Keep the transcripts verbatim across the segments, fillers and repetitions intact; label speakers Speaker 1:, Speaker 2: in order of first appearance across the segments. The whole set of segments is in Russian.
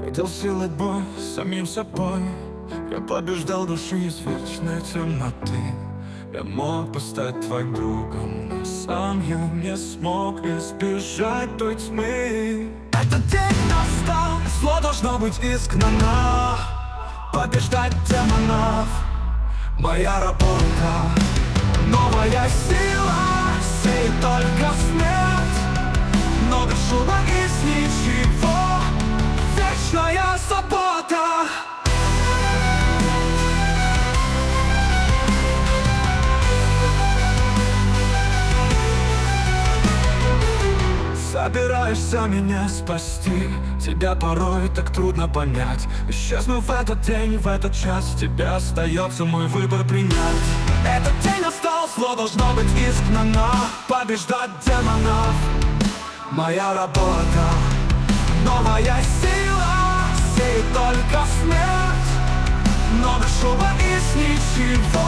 Speaker 1: Видел силы бой с самим собой. Я побеждал души из вечной темноты. Я мог бы стать твоим другом, но сам я не смог избежать той тьмы. Этот день настал, зло должно быть изгнано. Побеждать демонов — моя работа. Новая сила сеет только смерть, но без шума из ничего вечная забота. Собираешься меня спасти, тебя порой так трудно понять. Исчезну в этот день, в этот час, тебе остается мой выбор принять. Этот день настал, зло должно быть изгнано. Побеждать демонов — моя работа. Новая сила сеет только смерть, но без шума из ничего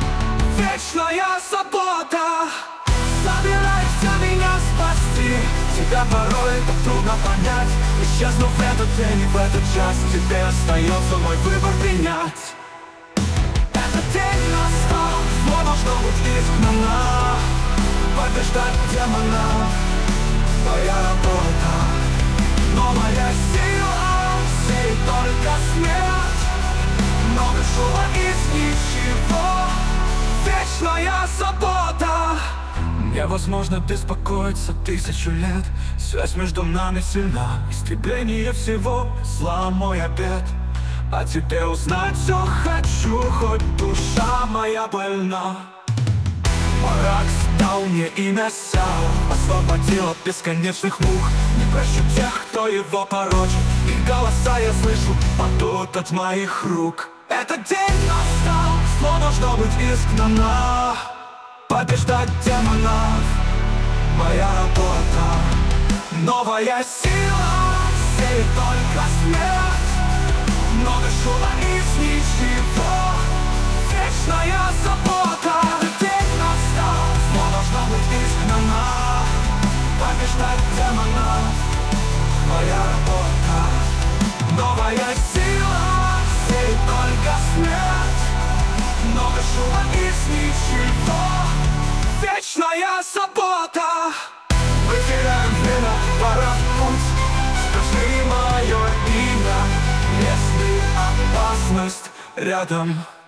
Speaker 1: вечная забота. Собираешься меня спасти, тебя порой так трудно понять. Исчезну в этот день и в этот час, тебе остается мой выбор принять. Этот день настал, зло должно быть изгнано. Побеждать демонов — моя работа. Новая сила сеет только смерть, но без шума из ничего вечная забота. Невозможно беспокоиться тысячу лет. Связь между нами сильна. Истребление всего зла — мой обет. А тебе узнать все хочу, хоть душа моя больна. Мрак стал мне имя Сяо, освободил от бесконечных мук. Не прощу тех, кто его порочит. Их голоса я слышу, падут от моих рук. Этот день настал, зло должно быть изгнано. Побеждать демонов — моя работа. Новая сила сеет только смерть, но без шума из ничего вечная забота. День настал, зло должно быть изгнано. Побеждать демонов — моя работа. Новая сила сеет только смерть, но без шума из ничего вечная забота. Мы теряем время, пора в путь. Скажи мое имя, если опасность рядом.